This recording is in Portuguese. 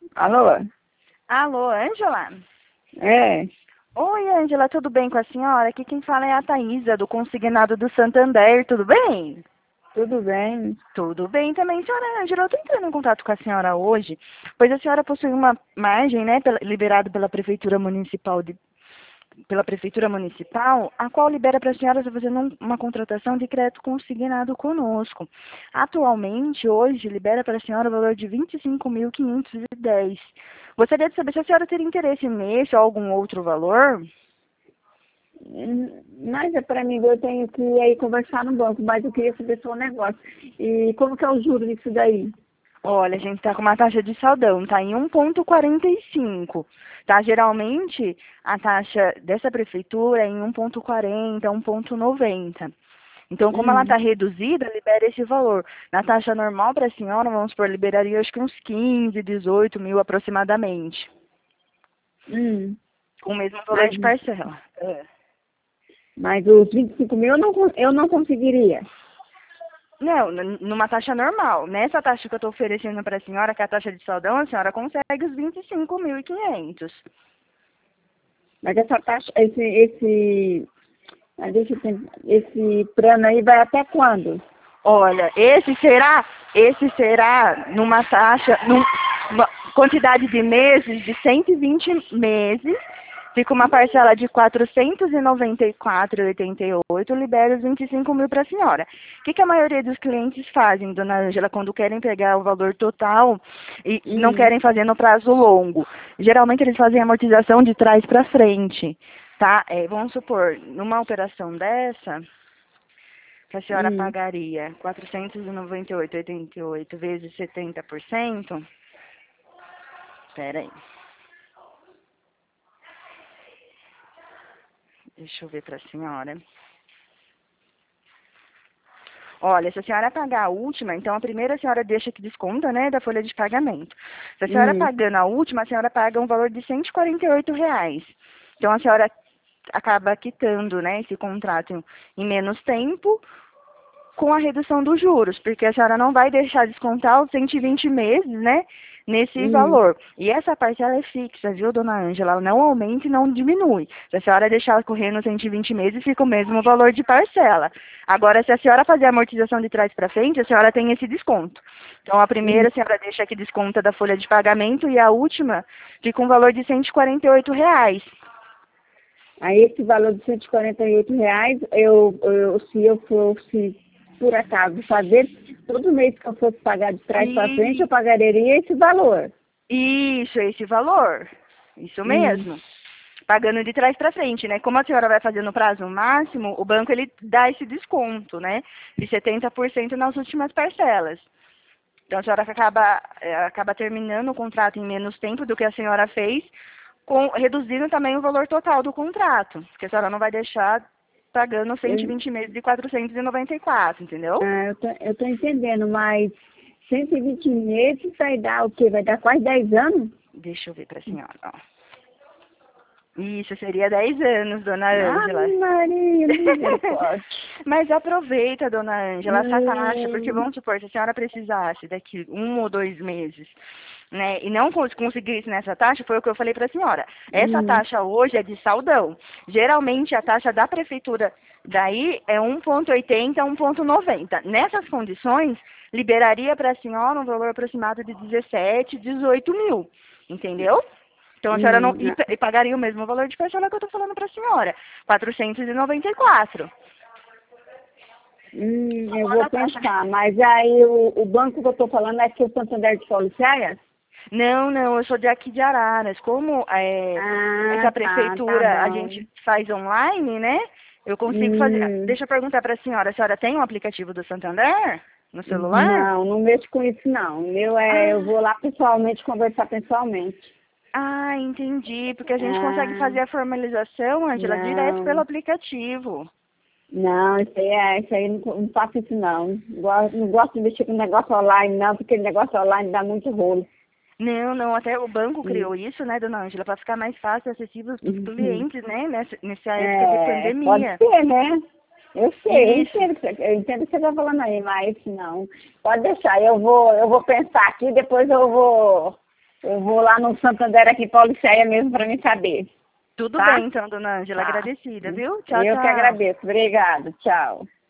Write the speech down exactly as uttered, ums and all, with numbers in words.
Alô? Alô, Ângela? É, Oi, Ângela, tudo bem com a senhora? Aqui quem fala é a Thaísa, do Consignado do Santander, tudo bem? tudo bem? Tudo bem também, senhora Ângela. Eu estou entrando em contato com a senhora hoje, pois a senhora possui uma margem, né, pela, liberado pela Prefeitura Municipal de pela Prefeitura Municipal, a qual libera para a senhora fazer um, uma contratação de crédito consignado conosco. Atualmente, hoje, libera para a senhora o valor de vinte e cinco mil quinhentos e dez. Gostaria de saber se a senhora teria interesse nesse ou algum outro valor? Hum, Mas é para mim, eu tenho que ir aí conversar no banco, mas eu queria saber só um negócio. E como que é o juro disso daí? Olha, a gente está com uma taxa de saldão, tá em um vírgula quarenta e cinco. Tá? Geralmente, a taxa dessa prefeitura é em um vírgula quarenta, um vírgula noventa. Então, como ela está Hum, reduzida, libera esse valor. Na taxa normal para a senhora, vamos supor, liberaria acho que uns quinze, dezoito mil aproximadamente. hum. Com o mesmo valor Mas, de parcela. É. mas os vinte e cinco mil eu não, con- eu não conseguiria. Não, n- numa taxa normal. Nessa taxa que eu estou oferecendo para a senhora, que é a taxa de saldão, a senhora consegue os vinte e cinco mil e quinhentos. Mas essa taxa, esse, esse, ah, deixa eu pensar, esse plano aí vai até quando? Olha, esse será, esse será numa taxa, numa quantidade de meses de cento e vinte meses, fica uma parcela de quatrocentos e noventa e quatro reais e oitenta e oito, libera os vinte e cinco mil para a senhora. O que, que a maioria dos clientes fazem, dona Ângela, quando querem pegar o valor total e não Hum, querem fazer no prazo longo? Geralmente eles fazem a amortização de trás para frente, tá? É, vamos supor, numa operação dessa, que a senhora hum. pagaria quatrocentos e noventa e oito reais e oitenta e oito vezes setenta por cento, espera aí, deixa eu ver para a senhora. Olha, se a senhora pagar a última, então a primeira a senhora deixa que desconta, né, da folha de pagamento. Se a senhora Hum, pagando a última, a senhora paga um valor de cento e quarenta e oito reais. Então a senhora acaba quitando, né, esse contrato em, em menos tempo com a redução dos juros, porque a senhora não vai deixar descontar os cento e vinte meses, né, nesse hum. valor. E essa parcela é fixa, viu, dona Ângela? Ela não aumenta e não diminui. Se a senhora deixar correr nos cento e vinte meses, fica o mesmo valor de parcela. Agora, se a senhora fazer a amortização de trás para frente, a senhora tem esse desconto. Então, a Hum. primeira a senhora deixa que desconta da folha de pagamento e a última fica um valor de cento e quarenta e oito reais. Aí esse valor de cento e quarenta e oito reais, eu, eu, se eu fosse, por acaso, fazer, todo mês que eu fosse pagar de trás para frente, eu E pagaria esse valor. isso, esse valor. Isso Hum, mesmo. Pagando de trás para frente, né? Como a senhora vai fazer no prazo máximo, o banco ele dá esse desconto, né? De setenta por cento nas últimas parcelas. Então a senhora acaba, eh, acaba terminando o contrato em menos tempo do que a senhora fez, com, reduzindo também o valor total do contrato. Porque a senhora não vai deixar pagando cento e eu, vinte meses de quatrocentos e noventa e quatro, entendeu? ah, eu, tô, eu tô entendendo, mas cento e vinte meses vai dar o quê? Vai dar quase dez anos? Deixa eu ver para a senhora, ó. Isso, seria dez anos, dona Ah, Ângela. Maria, misericórdia. Mas aproveita, dona Ângela, essa taxa, porque Hum, vamos supor, se a senhora precisasse daqui um ou dois meses, né, e não cons- conseguisse nessa taxa, foi o que eu falei para a senhora. Essa hum, taxa hoje é de saldão. Geralmente a taxa da prefeitura daí é um vírgula oitenta a um vírgula noventa. Nessas condições, liberaria para a senhora um valor aproximado de dezessete, dezoito mil, entendeu? Então a senhora não. hum, E, ah, e pagaria o mesmo valor de parcela que eu estou falando para a senhora. quatrocentos e noventa e quatro. hum, eu Quando vou a taxa. pensar, mas aí o, o banco que eu tô falando é aqui o Santander de Paulo Céia? Não, não, eu sou de aqui de Araras. Como é, Ah, essa tá, tá prefeitura a bom. gente faz online, né? Eu consigo fazer. Hum, Deixa eu perguntar para a senhora, a senhora tem um aplicativo do Santander no celular? não, não mexo com isso não. O meu é, eu Ah, vou lá pessoalmente conversar pessoalmente. ah, entendi. Porque a gente consegue Ah, fazer a formalização, Angela, direto pelo não, aplicativo. não, isso aí, é, isso aí não, não faço isso não. Gosto, não gosto de mexer com negócio online não, porque negócio online dá muito rolo. Não, não, até o banco Hum, criou isso, né, dona Ângela, para ficar mais fácil, acessível para os uhum. clientes, né, nessa, nessa época de É, pode pandemia. ser, né? Eu sei, eu Isso. entendo, o que você- eu entendo o que você está falando aí, mas não. Pode deixar, eu vou, eu vou pensar aqui, depois eu vou. Eu vou lá no Santander aqui, Pauliceia mesmo, para me saber. Tudo Tá? bem, então, dona Ângela. Tá. Agradecida, viu? Tchau, Eu tchau. que agradeço. Obrigada. Tchau.